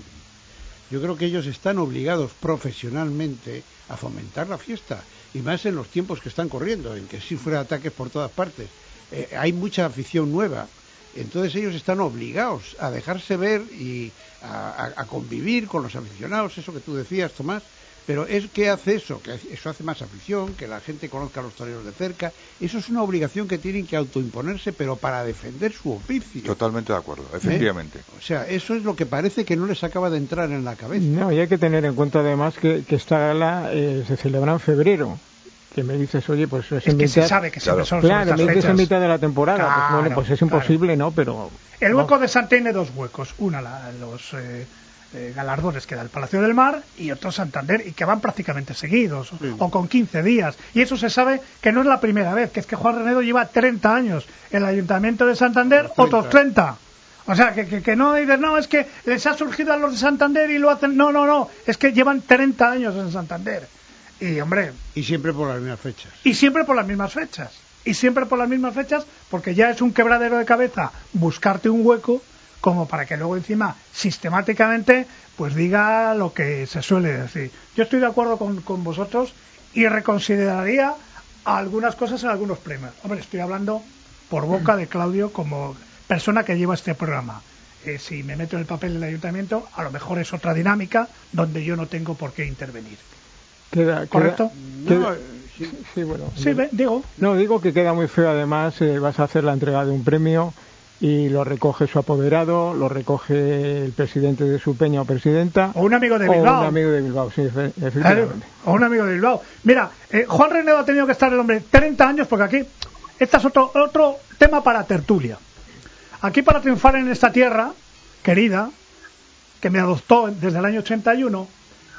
Yo creo que ellos están obligados profesionalmente a fomentar la fiesta, y más en los tiempos que están corriendo, en que sí fuera ataques por todas partes. Eh, hay mucha afición nueva, entonces ellos están obligados a dejarse ver y a, a, a convivir con los aficionados, eso que tú decías, Tomás. Pero es que hace eso, que eso hace más afición, que la gente conozca a los toreros de cerca. Eso es una obligación que tienen que autoimponerse, pero para defender su oficio. Totalmente de acuerdo, efectivamente. ¿Eh? O sea, eso es lo que parece que no les acaba de entrar en la cabeza. No, y hay que tener en cuenta además que, que esta gala eh, se celebra en febrero. Que me dices, oye, pues es, es en que mitad... se sabe que claro, son claro, me dices fechas. en mitad de la temporada. Claro, pues bueno, pues es imposible, claro. ¿No? Pero el hueco de Santa tiene dos huecos. Una, la, los eh, eh, galardones que da el Palacio del Mar, y otro Santander, y que van prácticamente seguidos, sí. o con quince días. Y eso se sabe que no es la primera vez, que es que Juan Renedo lleva treinta años en el Ayuntamiento de Santander, treinta. Otros treinta. O sea, que, que, que no dices, no, es que les ha surgido a los de Santander y lo hacen. No, no, no, es que llevan treinta años en Santander. Y, hombre... Y siempre por las mismas fechas. Y siempre por las mismas fechas. Y siempre por las mismas fechas, porque ya es un quebradero de cabeza buscarte un hueco, como para que luego encima, sistemáticamente, pues diga lo que se suele decir. Yo estoy de acuerdo con, con vosotros y reconsideraría algunas cosas en algunos premios. Hombre, estoy hablando por boca de Claudio como persona que lleva este programa. Eh, si me meto en el papel del ayuntamiento, a lo mejor es otra dinámica donde yo no tengo por qué intervenir. Queda, ¿Correcto? Queda, no, queda, sí, sí, bueno. Sí, ve, digo. No, digo que queda muy feo, además, eh, vas a hacer la entrega de un premio y lo recoge su apoderado, lo recoge el presidente de su peña o presidenta. O un amigo de Bilbao. O un amigo de Bilbao, sí, efectivamente. O un amigo de Bilbao. Mira, eh, Juan Renedo ha tenido que estar el hombre treinta años, porque aquí, este es otro, otro tema para tertulia. Aquí, para triunfar en esta tierra querida, que me adoptó desde el año ochenta y uno,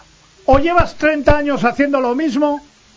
o llevas treinta años haciendo lo mismo,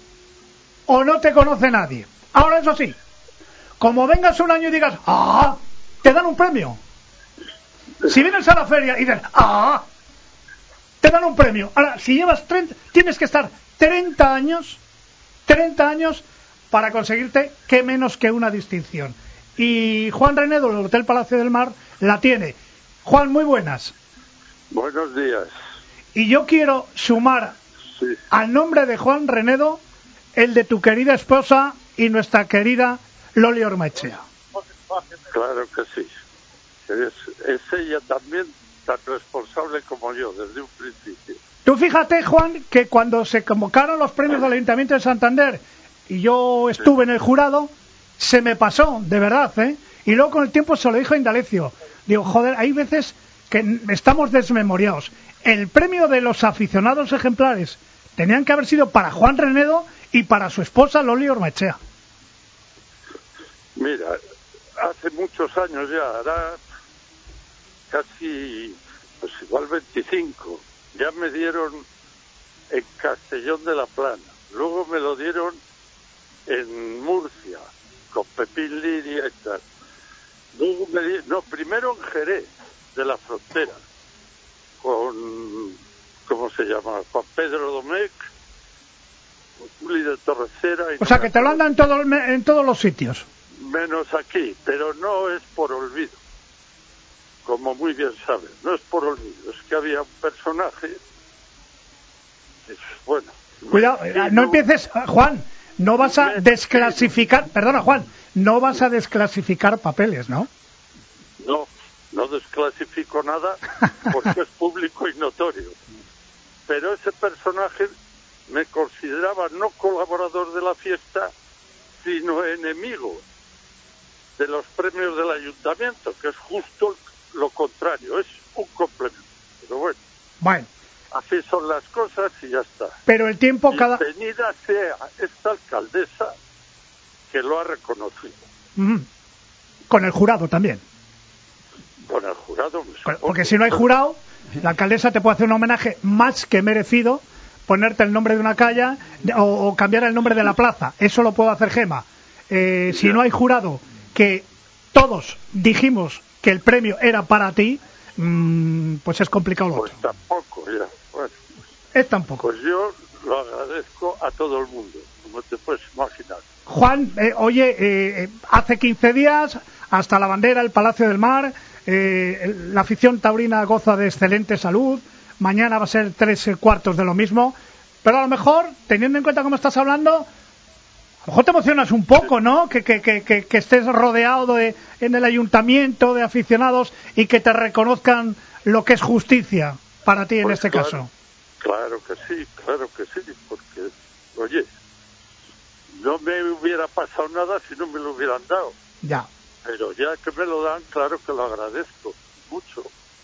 o no te conoce nadie. Ahora, eso sí, como vengas un año y digas, ¡ah!, te dan un premio. Si vienes a la feria y dices, ¡ah!, te dan un premio. Ahora, si llevas treinta, tienes que estar treinta años, treinta años para conseguirte que menos que una distinción. Y Juan Renedo, el Hotel Palacio del Mar, la tiene. Juan, muy buenas. Buenos días. Y yo quiero sumar sí. al nombre de Juan Renedo el de tu querida esposa y nuestra querida Loli Ormaechea. Claro que sí. Es, es ella también tan responsable como yo desde un principio. Tú fíjate, Juan, que cuando se convocaron los premios del Ayuntamiento de Santander y yo estuve sí. en el jurado, se me pasó, de verdad, ¿eh? Y luego con el tiempo se lo dijo a Indalecio. Digo, joder, hay veces que estamos desmemoriados. El premio de los aficionados ejemplares tenían que haber sido para Juan Renedo y para su esposa Loli Ormaechea. Mira, hace muchos años ya, hará casi, pues igual veinticinco, ya me dieron en Castellón de la Plana, luego me lo dieron en Murcia, con Pepín Liria y tal. Luego me di... No, primero en Jerez de la Frontera, con, ¿cómo se llama? Juan Pedro Domecq, Juli de Torrecera. Y o sea, que te lo andan en, todo, en todos los sitios. Menos aquí, pero no es por olvido, como muy bien sabes, no es por olvido, es que había un personaje, es, bueno... Cuidado, me, no empieces, Juan, no vas a desclasificar, perdona Juan, no vas a desclasificar papeles, ¿no? No, no desclasifico nada porque es público y notorio, pero ese personaje me consideraba no colaborador de la fiesta, sino enemigo de los premios del ayuntamiento, que es justo lo contrario, es un complemento. Pero bueno, bueno, así son las cosas y ya está. Pero el tiempo cada... Bienvenida sea esta alcaldesa que lo ha reconocido. Mm. Con el jurado también. Con el jurado, me supongo. Porque si no hay jurado, la alcaldesa te puede hacer un homenaje más que merecido, ponerte el nombre de una calle o, o cambiar el nombre de la plaza. Eso lo puedo hacer Gema. Eh, si no hay jurado, que todos dijimos que el premio era para ti, mmm, pues es complicado lo pues otro. tampoco, ya. Bueno, pues, es tampoco. Pues yo lo agradezco a todo el mundo, como te puedes imaginar. Juan, eh, oye, eh, hace quince días, hasta la bandera, el Palacio del Mar, eh, la afición taurina goza de excelente salud, mañana va a ser tres cuartos de lo mismo, pero a lo mejor, teniendo en cuenta cómo estás hablando, a lo mejor te emocionas un poco, ¿no? Que, que, que, que, que estés rodeado de, en el ayuntamiento de aficionados y que te reconozcan lo que es justicia para ti en pues este claro, caso. Claro que sí, claro que sí, porque, oye, no me hubiera pasado nada si no me lo hubieran dado. Ya. Pero ya que me lo dan, claro que lo agradezco mucho.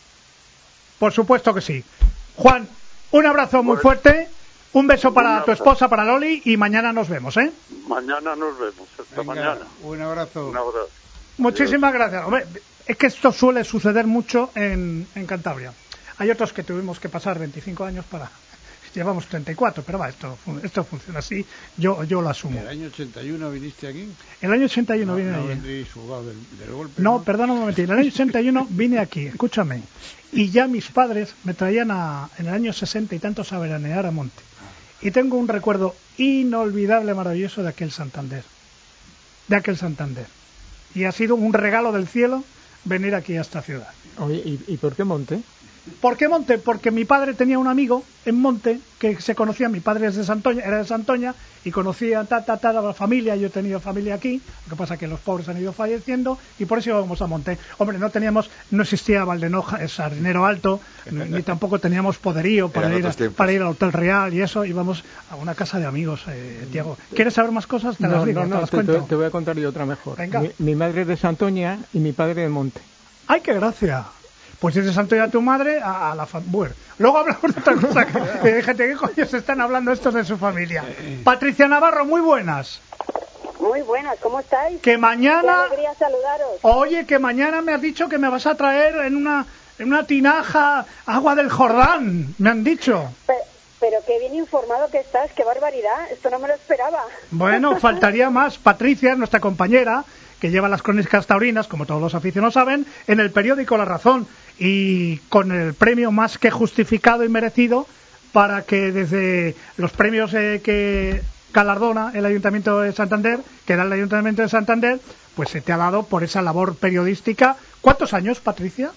Por supuesto que sí. Juan, un abrazo muy bueno, fuerte. Un beso para un tu esposa, para Loli, y mañana nos vemos, ¿eh? Mañana nos vemos, hasta Venga, mañana. Un abrazo. Un abrazo. Muchísimas Adiós. gracias. Hombre, es que esto suele suceder mucho en, en Cantabria. Hay otros que tuvimos que pasar veinticinco años para... Llevamos treinta y cuatro, pero va, esto, esto funciona así, yo yo lo asumo. ¿El año ochenta y uno viniste aquí? El año ochenta y uno no, vine no aquí. vendréis jugado del, del golpe, no, ¿no? perdona un momentito. En el año ochenta y uno vine aquí, escúchame. Y ya mis padres me traían a, en el año sesenta y tantos a veranear a Monte. Y tengo un recuerdo inolvidable, maravilloso de aquel Santander. De aquel Santander. Y ha sido un regalo del cielo venir aquí a esta ciudad. Oye, ¿y, y por qué Monte? ¿Por qué Monte? Porque mi padre tenía un amigo en Monte que se conocía, mi padre es de Santoña, era de Santoña y conocía ta, ta, ta, la familia, yo he tenido familia aquí, lo que pasa es que los pobres han ido falleciendo y por eso íbamos a Monte. Hombre, no teníamos, no existía Valdenoja, Sardinero Alto, ni, ni tampoco teníamos poderío para ir, a, para ir al Hotel Real y eso, íbamos a una casa de amigos, eh, Diego. ¿Quieres saber más cosas? Te no, las digo, no, no, te las te, cuento. te voy a contar yo otra mejor. Venga. Mi, mi madre es de Santoña y mi padre de Monte. ¡Ay, qué gracia! Pues si es de Santoña tu madre, a, a la familia. Bueno, luego hablamos de otra cosa. Que, que, gente, ¿qué coño se están hablando estos de su familia? Patricia Navarro, muy buenas. Muy buenas, ¿cómo estáis? Que mañana... Qué alegría saludaros. Oye, que mañana me has dicho que me vas a traer en una, en una tinaja agua del Jordán, me han dicho. Pero, pero qué bien informado que estás, qué barbaridad, esto no me lo esperaba. Bueno, faltaría más. Patricia, nuestra compañera, que lleva las crónicas taurinas, como todos los aficionados saben, en el periódico La Razón, y con el premio más que justificado y merecido para que desde los premios eh, que galardona el Ayuntamiento de Santander, que da el Ayuntamiento de Santander, pues se te ha dado por esa labor periodística. ¿Cuántos años, Patricia?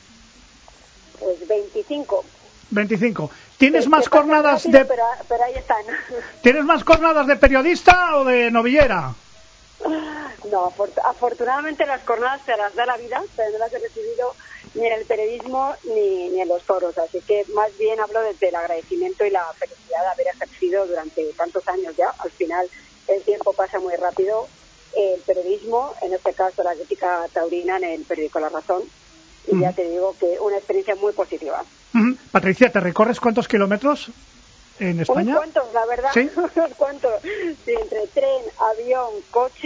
Pues veinticinco. veinticinco. ¿Tienes que, más que cornadas rápido, de pero, pero ahí están. ¿Tienes más cornadas de periodista o de novillera? No, afortunadamente las cornadas te las da la vida, pero no las he recibido ni en el periodismo ni, ni en los toros, así que más bien hablo desde el agradecimiento y la felicidad de haber ejercido durante tantos años ya. Al final el tiempo pasa muy rápido, el periodismo, en este caso la crítica taurina en el periódico La Razón, y uh-huh. ya te digo que una experiencia muy positiva. Uh-huh. Patricia, ¿te recorres cuántos kilómetros en España? Unos cuantos, la verdad, ¿Sí? unos cuantos, sí, entre tren, avión, coche,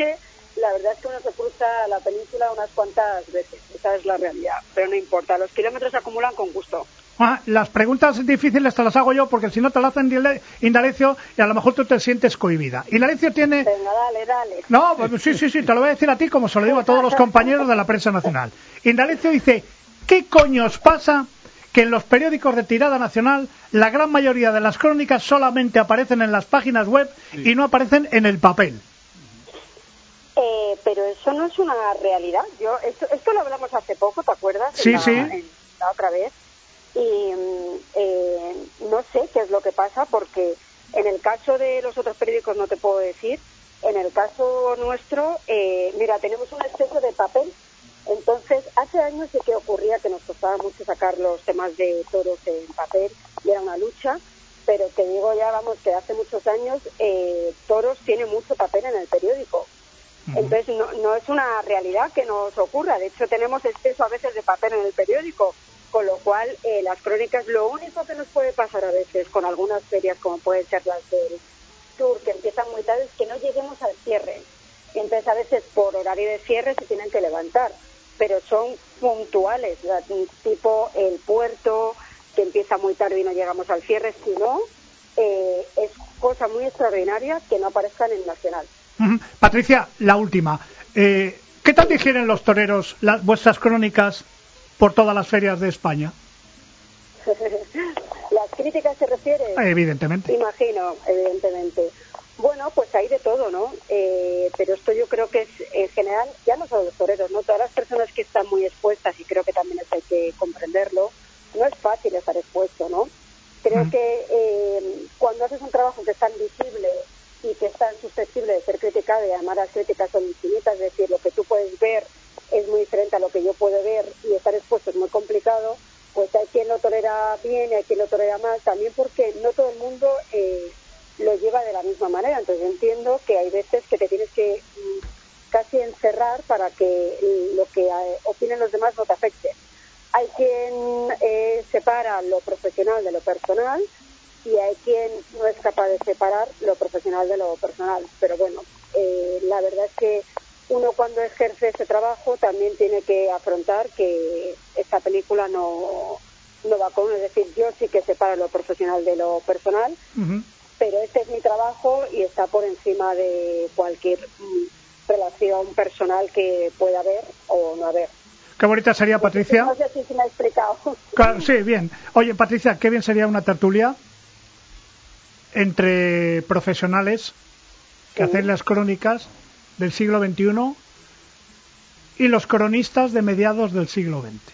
la verdad es que uno se cruza la península unas cuantas veces, esa es la realidad, pero no importa, los kilómetros se acumulan con gusto. Ah, las preguntas difíciles te las hago yo, porque si no te las hacen Indalecio y a lo mejor tú te sientes cohibida. Indalecio tiene... Venga, dale, dale. No, pues sí, sí, sí, te lo voy a decir a ti como se lo digo a todos los compañeros de la prensa nacional. Indalecio dice, ¿qué coño os pasa que en los periódicos de tirada nacional la gran mayoría de las crónicas solamente aparecen en las páginas web sí. y no aparecen en el papel? Eh, pero eso no es una realidad. Yo esto, esto lo hablamos hace poco, ¿te acuerdas? Sí, en la, sí. En la otra vez. Y eh, no sé qué es lo que pasa, porque en el caso de los otros periódicos no te puedo decir. En el caso nuestro, eh, mira, tenemos un exceso de papel. Entonces, hace años sí que ocurría que nos costaba mucho sacar los temas de toros en papel y era una lucha, pero te digo ya, vamos, que hace muchos años eh, Toros tiene mucho papel en el periódico. Uh-huh. Entonces, no, no es una realidad que nos ocurra. De hecho, tenemos exceso a veces de papel en el periódico, con lo cual eh, las crónicas, lo único que nos puede pasar a veces con algunas ferias, como pueden ser las del Tour, que empiezan muy tarde, es que no lleguemos al cierre. Entonces, a veces por horario de cierre se tienen que levantar, pero son puntuales, tipo el puerto, que empieza muy tarde y no llegamos al cierre. Si no, eh, es cosa muy extraordinaria que no aparezcan en Nacional. Uh-huh. Patricia, la última. Eh, ¿Qué tal digieren los toreros las, vuestras crónicas por todas las ferias de España? ¿Las críticas se refieren? Evidentemente. Imagino, evidentemente. Bueno, pues hay de todo, ¿no? Eh, pero esto yo creo que es, en general, ya no solo los toreros, ¿no? Todas las personas que están muy expuestas, y creo que también hay que comprenderlo, no es fácil estar expuesto, ¿no? Creo mm. que eh, cuando haces un trabajo que es tan visible y que es tan susceptible de ser criticado, y además las críticas son infinitas, es decir, lo que tú puedes ver es muy diferente a lo que yo puedo ver, y estar expuesto es muy complicado, pues hay quien lo tolera bien y hay quien lo tolera mal, también porque no todo el mundo eh, lo lleva de la misma manera. Entonces entiendo que hay veces que te tienes que mm, casi encerrar para que lo que eh, opinen los demás no te afecte. Hay quien eh, separa lo profesional de lo personal y hay quien no es capaz de separar lo profesional de lo personal. Pero bueno, eh, la verdad es que uno cuando ejerce ese trabajo también tiene que afrontar que esta película no, no va con uno. Es decir, yo sí que separo lo profesional de lo personal, uh-huh. pero este es mi trabajo y está por encima de cualquier mm, relación personal que pueda haber o no haber. Qué bonita sería, Patricia. No sé si se me ha explicado. Claro, sí, bien. Oye, Patricia, qué bien sería una tertulia entre profesionales que sí. hacen las crónicas del siglo veintiuno y los cronistas de mediados del siglo veinte.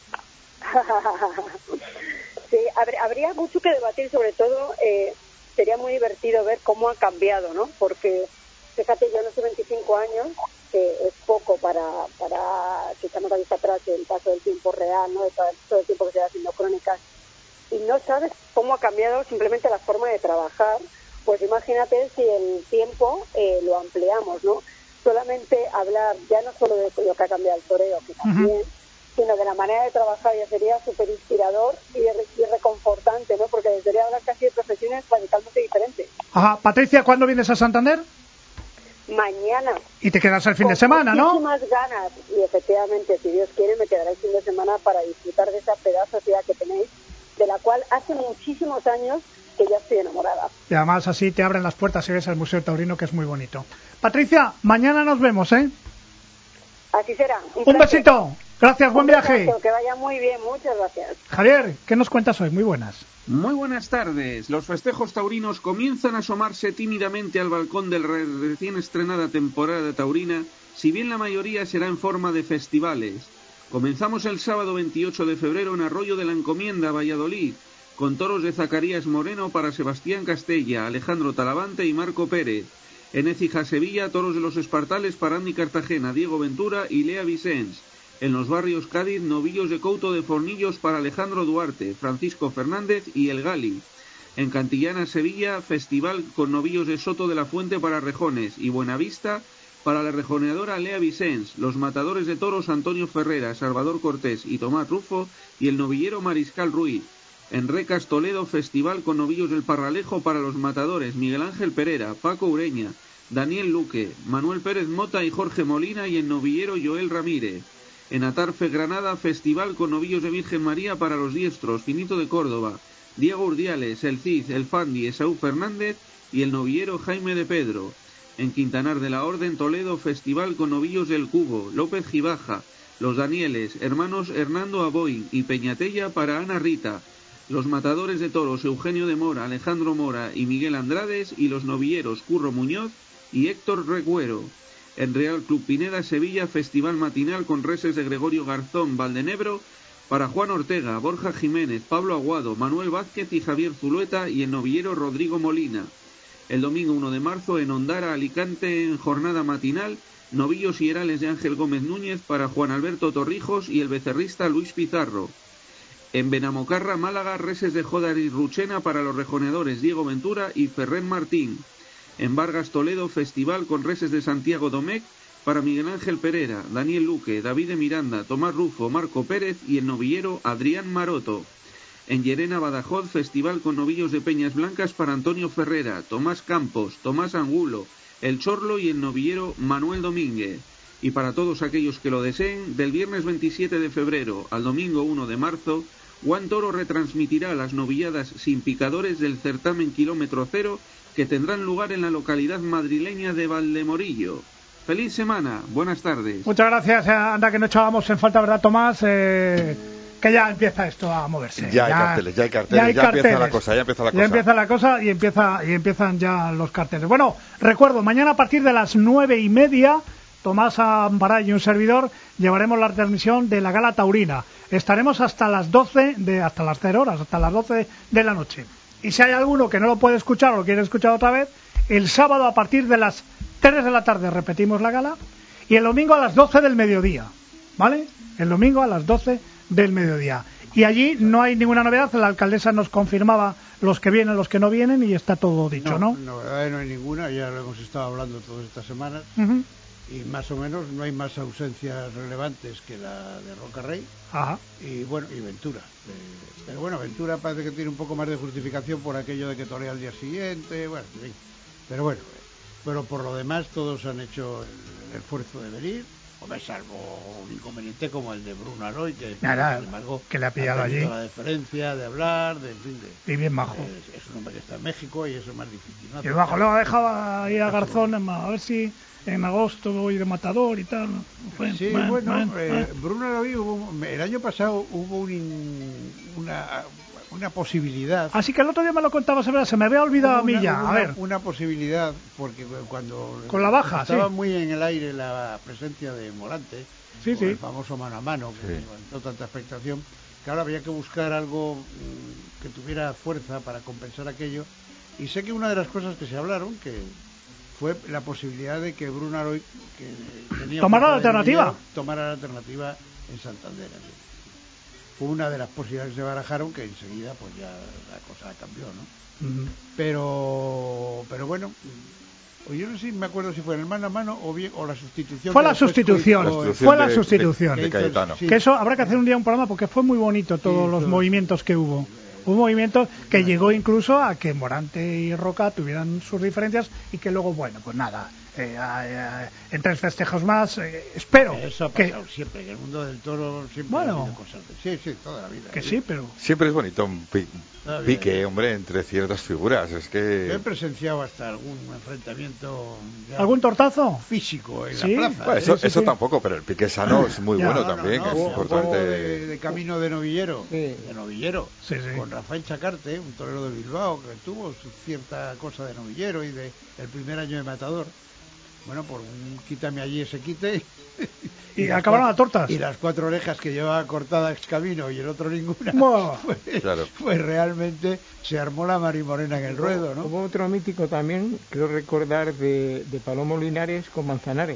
Sí, habría mucho que debatir, sobre todo eh, sería muy divertido ver cómo ha cambiado, ¿no? Porque, fíjate, yo en los veinticinco años, que es poco para, para si echamos la vista atrás el paso del tiempo real, ¿no? De todo, todo el tiempo que se va haciendo crónicas, y no sabes cómo ha cambiado simplemente la forma de trabajar, pues imagínate si el tiempo eh, lo ampliamos, ¿no? Solamente hablar ya no solo de lo que ha cambiado el toreo, que también, uh-huh. sino de la manera de trabajar, ya sería súper inspirador y, y reconfortante, ¿no? Porque debería hablar casi de profesiones radicalmente diferentes. Ajá. Patricia, ¿cuándo vienes a Santander? Mañana. Y te quedas el fin de semana, ¿no? Con muchísimas ganas, y efectivamente, si Dios quiere, me quedaré el fin de semana para disfrutar de esa pedazo de ciudad que tenéis, de la cual hace muchísimos años que ya estoy enamorada. Y además así te abren las puertas y ves al Museo Taurino, que es muy bonito. Patricia, mañana nos vemos, ¿eh? Así será. Un, Un besito. Gracias, buen Un viaje. Besazo, que vaya muy bien, muchas gracias. Javier, ¿qué nos cuentas hoy? Muy buenas. Muy buenas tardes. Los festejos taurinos comienzan a asomarse tímidamente al balcón de la recién estrenada temporada taurina, si bien la mayoría será en forma de festivales. Comenzamos el sábado veintiocho de febrero en Arroyo de la Encomienda, Valladolid, con toros de Zacarías Moreno para Sebastián Castella, Alejandro Talavante y Marco Pérez. En Écija, Sevilla, toros de los Espartales para Andy Cartagena, Diego Ventura y Lea Vicens. En los barrios Cádiz, novillos de Couto de Fornillos para Alejandro Duarte, Francisco Fernández y El Gali. En Cantillana, Sevilla, festival con novillos de Soto de la Fuente para Rejones y Buenavista para la rejoneadora Lea Vicens, los matadores de toros Antonio Ferrera, Salvador Cortés y Tomás Rufo y el novillero Mariscal Ruiz. En Recas, Toledo, festival con novillos del Parralejo para los matadores Miguel Ángel Pereira, Paco Ureña, Daniel Luque, Manuel Pérez Mota y Jorge Molina, y en novillero Joel Ramírez. En Atarfe, Granada, festival con novillos de Virgen María para los diestros, Finito de Córdoba, Diego Urdiales, el Cid, el Fandi, Esaú Fernández y el novillero Jaime de Pedro. En Quintanar de la Orden, Toledo, festival con novillos del Cubo, López Gibaja, los Danieles, hermanos Hernando Aboy y Peñatella para Ana Rita, los matadores de toros Eugenio de Mora, Alejandro Mora y Miguel Andrades, y los novilleros Curro Muñoz y Héctor Recuero. En Real Club Pineda, Sevilla, festival matinal con reses de Gregorio Garzón Valdenebro para Juan Ortega, Borja Jiménez, Pablo Aguado, Manuel Vázquez y Javier Zulueta, y en novillero Rodrigo Molina. El domingo uno de marzo, en Ondara, Alicante, en jornada matinal, novillos y herales de Ángel Gómez Núñez para Juan Alberto Torrijos y el becerrista Luis Pizarro. En Benamocarra, Málaga, reses de Jódar y Ruchena para los rejoneadores Diego Ventura y Ferrén Martín. En Vargas, Toledo, festival con reses de Santiago Domecq para Miguel Ángel Pereira, Daniel Luque, David de Miranda, Tomás Rufo, Marco Pérez y el novillero Adrián Maroto. En Llerena, Badajoz, festival con novillos de Peñas Blancas para Antonio Ferrera, Tomás Campos, Tomás Angulo, El Chorlo y el novillero Manuel Domínguez. Y para todos aquellos que lo deseen, del viernes veintisiete de febrero al domingo uno de marzo, Juan Toro retransmitirá las novilladas sin picadores del certamen Kilómetro Cero, que tendrán lugar en la localidad madrileña de Valdemorillo. ¡Feliz semana! Buenas tardes. Muchas gracias. Anda, que no echábamos en falta, ¿verdad, Tomás? Eh, que ya empieza esto a moverse. Ya, ya hay carteles, ya hay carteles, ya, hay ya carteles. empieza la cosa, ya empieza la cosa. Ya empieza la cosa y, empieza, y empiezan ya los carteles. Bueno, recuerdo, mañana a partir de las nueve y media, Tomás Ambaray y un servidor llevaremos la transmisión de la Gala Taurina. Estaremos hasta las doce, de, hasta las cero horas, hasta las doce de la noche. Y si hay alguno que no lo puede escuchar o lo quiere escuchar otra vez, el sábado a partir de las tres de la tarde repetimos la gala, y el domingo a las doce del mediodía, ¿vale? El domingo a las doce del mediodía. Y allí no hay ninguna novedad, la alcaldesa nos confirmaba los que vienen, los que no vienen, y está todo dicho, ¿no? No, novedades no hay ninguna, ya lo hemos estado hablando todas estas semanas. Uh-huh. Y más o menos no hay más ausencias relevantes que la de Rocarrey. Ajá. Y bueno, y Ventura. Eh, pero bueno, Ventura parece que tiene un poco más de justificación por aquello de que torea al día siguiente, bueno, en fin. Pero bueno, pero por lo demás todos han hecho el, el esfuerzo de venir, o me salvo un inconveniente como el de Bruno Aroy, que Nada, sin embargo que le ha pillado ha allí la deferencia de hablar, de en fin, de, y bien majo. Es, es un hombre que está en México y eso es más difícil, ¿no? Y bien majo, luego ha dejado ahí a Garzón, a ver si en agosto voy de matador y tal. Bueno, sí, bueno, bueno, bueno, eh, bueno. Bruno Aroy, hubo, el año pasado hubo un, una, una posibilidad. Así que el otro día me lo contaba, se me había olvidado a mí ya. Una, a ver. Una posibilidad, porque cuando con la baja, estaba sí. muy en el aire la presencia de Morante, sí, sí. el famoso mano a mano, que sí. levantó tanta expectación, que ahora había que buscar algo mmm, que tuviera fuerza para compensar aquello. Y sé que una de las cosas que se hablaron, que fue la posibilidad de que Bruno Aroy, que tenía tomara la alternativa, dinero, tomara la alternativa en Santander. Fue una de las posibilidades que se barajaron, que enseguida pues ya la cosa cambió, ¿no? Uh-huh. Pero, pero bueno, o yo no sé, me acuerdo si fue en el mano a mano o bien o la sustitución. Fue la sustitución, hizo, fue la de, sustitución. De, de Cayetano. Sí. Que eso habrá que hacer un día un programa porque fue muy bonito todos sí, los todo. movimientos que hubo. Un movimiento que bueno. llegó incluso a que Morante y Roca tuvieran sus diferencias y que luego, bueno, pues nada, eh, eh, en tres festejos más, eh, espero. Eso ha pasado que... siempre, en el mundo del toro siempre bueno, ha habido cosas. Sí, sí, toda la vida. Que sí, pero... Siempre es bonito un pi pique, hombre, entre ciertas figuras. Es que... Yo he presenciado hasta algún enfrentamiento... ¿Algún tortazo? Físico en ¿Sí? la plaza. Bueno, eso sí, sí, eso sí. tampoco, pero el pique sano es muy ya, bueno no, no, también, no, que es no, importante. De, de camino de novillero, sí. de novillero, sí, sí. con Rafael Chacarte, un torero de Bilbao, que tuvo su cierta cosa de novillero y de el primer año de matador. Bueno, por un quítame allí ese quite. Y, y acabaron las tortas. Y las cuatro orejas que llevaba cortada ex camino y el otro ninguna. Wow. Pues, claro. pues realmente se armó la marimorena en el ruedo, ¿no? Hubo otro mítico también, creo recordar, de, de Palomo Linares con Manzanares.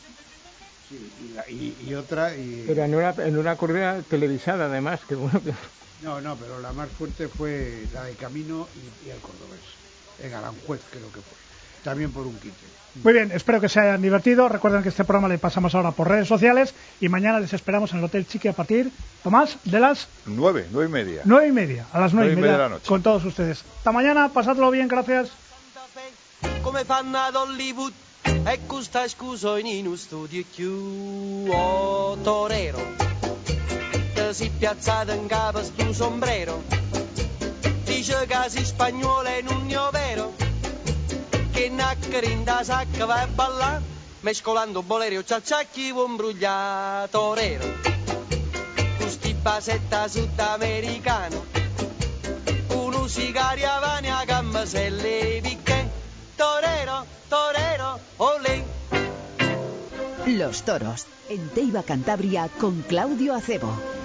Sí, y, la, y, y otra... Y... Pero en una, en una corrida televisada, además, que bueno que... No, no, pero la más fuerte fue la de Camino y, y el cordobés, en Aranjuez creo que fue. también por un quite. Muy bien, espero que se hayan divertido. Recuerden que este programa le pasamos ahora por redes sociales y mañana les esperamos en el Hotel Chiqui a partir, Tomás, de las nueve, nueve y media. Nueve y media, a las nueve, nueve y media, de la noche. Con todos ustedes. Hasta mañana, pasadlo bien, gracias. Come fanno ad Hollywood e questa scuso in uno studio chiù oh, torero te si piazzato in capo stu sombrero dice che si spagnolo è un io vero che naccarinda sacca va a ballare mescolando bolerio ciacciacchi un brugliato torero questi basetta sudamericano uno sigaria vane a gamma se le picche torero, torero, olé. Los toros, en Teiba Cantabria con Claudio Acebo.